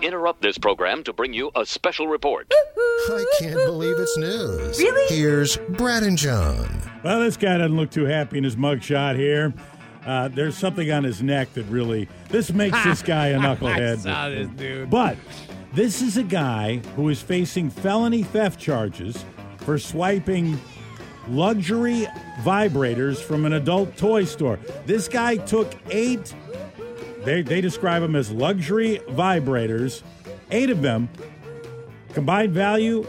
interrupt this program to bring you a special report. I can't believe it's news. Really? Here's Brad and John. Well, this guy doesn't look too happy in his mugshot here. There's something on his neck that really... This makes this guy a knucklehead. I saw this dude. But this is a guy who is facing felony theft charges for swiping luxury vibrators from an adult toy store. This guy took 8... They describe them as luxury vibrators. 8 of them. Combined value,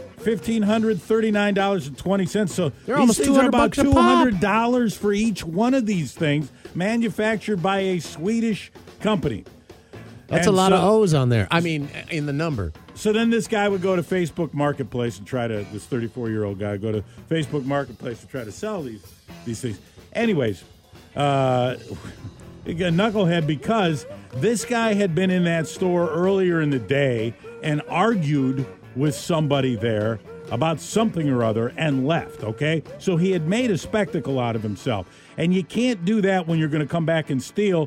$1,539.20. So they're these almost things are about $200 a pop. $200 for each one of these things, manufactured by a Swedish company. That's And a lot so- of O's on there. I mean, in the number. So then this guy would go to Facebook Marketplace and try to, this 34-year-old guy, go to Facebook Marketplace and try to sell these things. Anyways, a knucklehead because this guy had been in that store earlier in the day and argued with somebody there about something or other and left, okay? So he had made a spectacle out of himself. And you can't do that when you're going to come back and steal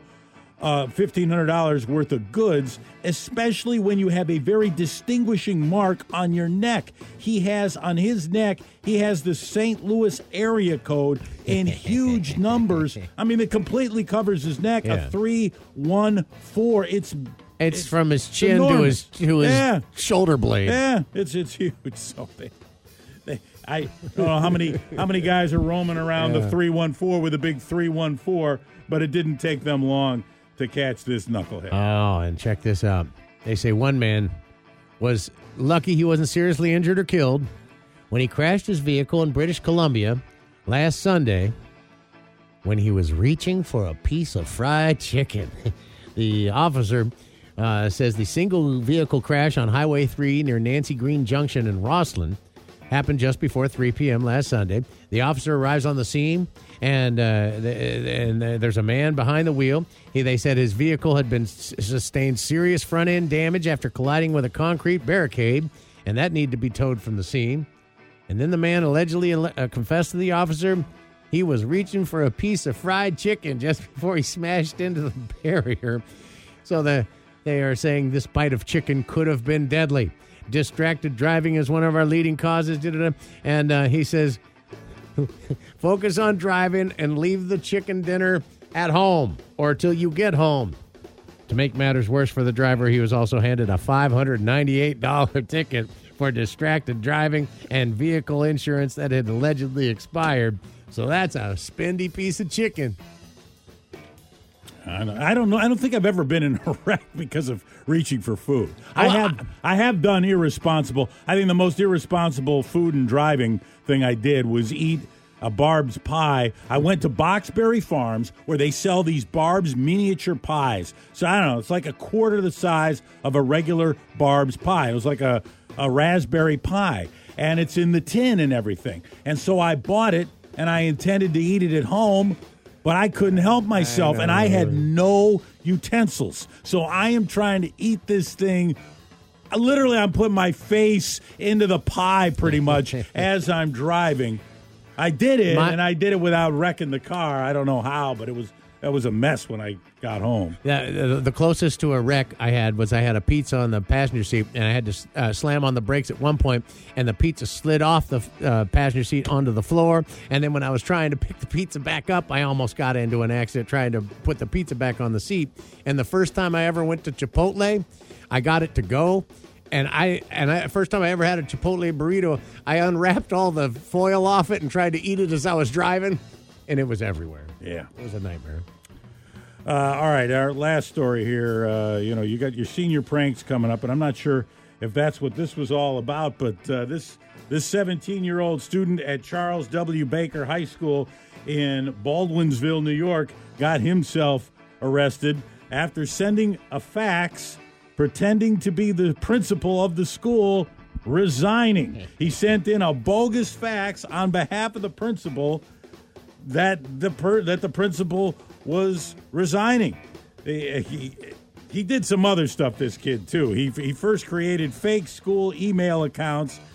$1,500 worth of goods, especially when you have a very distinguishing mark on your neck. He has on his neck, he has the St. Louis area code in huge numbers. I mean, it completely covers his neck, Yeah. a 314. It's from his chin to enormous. his Yeah. shoulder blade. Yeah, it's huge. So I don't know how many guys are roaming around the 314 with a big 314, but it didn't take them long to catch this knucklehead. Oh, and check this out. They say one man was lucky he wasn't seriously injured or killed when he crashed his vehicle in British Columbia last Sunday when he was reaching for a piece of fried chicken. The officer says the single vehicle crash on Highway 3 near Nancy Green Junction in Rossland happened just before 3 p.m. last Sunday. The officer arrives on the scene, and there's a man behind the wheel. They said his vehicle had been sustained serious front-end damage after colliding with a concrete barricade, and that needed to be towed from the scene. And then the man allegedly confessed to the officer he was reaching for a piece of fried chicken just before he smashed into the barrier. So they are saying this bite of chicken could have been deadly. Distracted driving is one of our leading causes. And he says, focus on driving and leave the chicken dinner at home or till you get home. To make matters worse for the driver, he was also handed a $598 ticket for distracted driving and vehicle insurance that had allegedly expired. So that's a spendy piece of chicken. I don't know. I don't think I've ever been in a wreck because of reaching for food. I have done irresponsible. I think the most irresponsible food and driving thing I did was eat a Barb's pie. I went to Boxberry Farms where they sell these Barb's miniature pies. So I don't know. It's like a quarter the size of a regular Barb's pie. It was like a raspberry pie, and it's in the tin and everything. And so I bought it, and I intended to eat it at home. But I couldn't help myself, and I had no utensils. So I am trying to eat this thing. Literally, I'm putting my face into the pie pretty much as I'm driving. I did it, and I did it without wrecking the car. I don't know how, but that was a mess when I got home. Yeah, the closest to a wreck I had was I had a pizza on the passenger seat, and I had to slam on the brakes at one point, and the pizza slid off the passenger seat onto the floor. And then when I was trying to pick the pizza back up, I almost got into an accident trying to put the pizza back on the seat. And the first time I ever went to Chipotle, I got it to go. And first time I ever had a Chipotle burrito, I unwrapped all the foil off it and tried to eat it as I was driving, and it was everywhere. Yeah. It was a nightmare. All right, our last story here. You got your senior pranks coming up, and I'm not sure if that's what this was all about, but this 17-year-old student at Charles W. Baker High School in Baldwinsville, New York, got himself arrested after sending a fax pretending to be the principal of the school resigning. He sent in a bogus fax on behalf of the principal that the principal was resigning. He did some other stuff, this kid, too. He first created fake school email accounts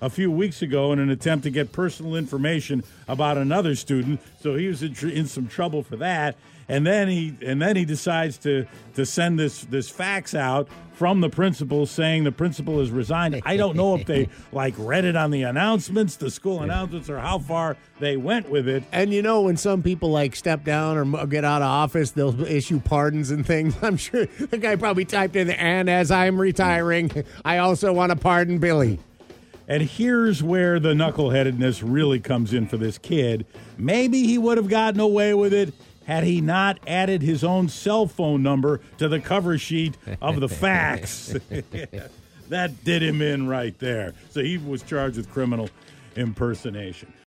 a few weeks ago in an attempt to get personal information about another student. So he was in some trouble for that. And then he decides to send this fax out from the principal saying the principal has resigned. I don't know if they read it on the announcements, the school announcements, or how far they went with it. And when some people step down or get out of office, they'll issue pardons and things. I'm sure the guy probably typed in, and as I'm retiring, I also want to pardon Billy. And here's where the knuckleheadedness really comes in for this kid. Maybe he would have gotten away with it had he not added his own cell phone number to the cover sheet of the fax. That did him in right there. So he was charged with criminal impersonation.